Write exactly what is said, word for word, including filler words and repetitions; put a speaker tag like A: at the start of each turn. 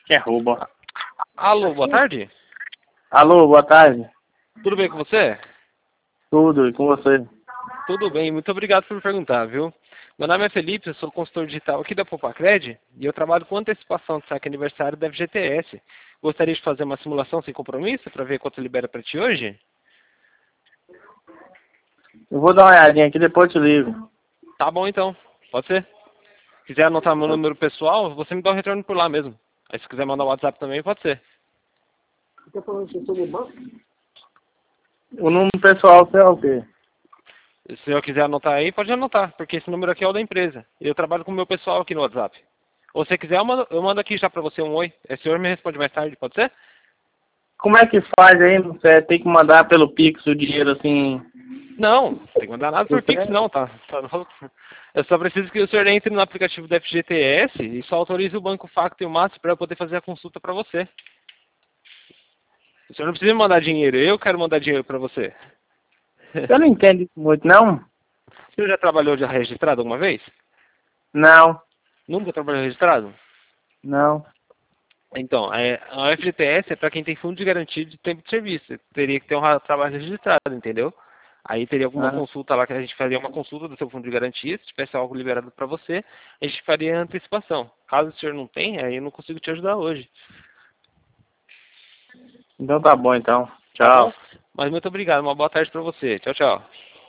A: Que é roubo.
B: Alô, boa tarde.
A: Alô, boa tarde.
B: Tudo bem com você?
A: Tudo, e com você?
B: Tudo bem, muito obrigado por me perguntar, viu? Meu nome é Felipe, eu sou consultor digital aqui da Popacred e eu trabalho com antecipação de saque aniversário da F G T S. Gostaria de fazer uma simulação sem compromisso para ver quanto libera para ti hoje?
A: Eu vou dar uma olhadinha aqui, depois eu te ligo.
B: Tá bom então, pode ser. Se quiser anotar meu número pessoal, você me dá um retorno por lá mesmo. Aí se quiser mandar o WhatsApp também, pode ser.
A: Você tá falando que eu sou do banco? O número pessoal seu é o quê?
B: Se eu quiser anotar aí, pode anotar, porque esse número aqui é o da empresa. Eu trabalho com o meu pessoal aqui no WhatsApp. Ou se você quiser, eu mando, eu mando aqui já pra você um oi. O senhor me responde mais tarde, pode ser?
A: Como é que faz aí? Você tem que mandar pelo Pix o dinheiro assim...
B: Não, não tem que mandar nada por Pix
A: Você?
B: não, tá? tá no... Eu só preciso que o senhor entre no aplicativo da F G T S e só autorize o Banco Facto e o Master para eu poder fazer a consulta para você. O senhor não precisa me mandar dinheiro, eu quero mandar dinheiro para você.
A: Eu não entendo isso muito, não?
B: O senhor já trabalhou já registrado alguma vez?
A: Não,
B: Nunca trabalhou registrado?
A: não.
B: Então, é, a F G T S é para quem tem fundo de garantia de tempo de serviço. Você teria que ter um ra- trabalho registrado, entendeu? Aí teria alguma
A: Ah,
B: consulta lá que a gente faria uma consulta do seu fundo de garantia, se tivesse algo liberado para você, a gente faria a antecipação. Caso o senhor não tenha, aí eu não consigo te ajudar hoje.
A: então tá bom, então.
B: Tá bom?
A: Tchau.
B: Mas muito obrigado, uma boa tarde para você. Tchau, tchau.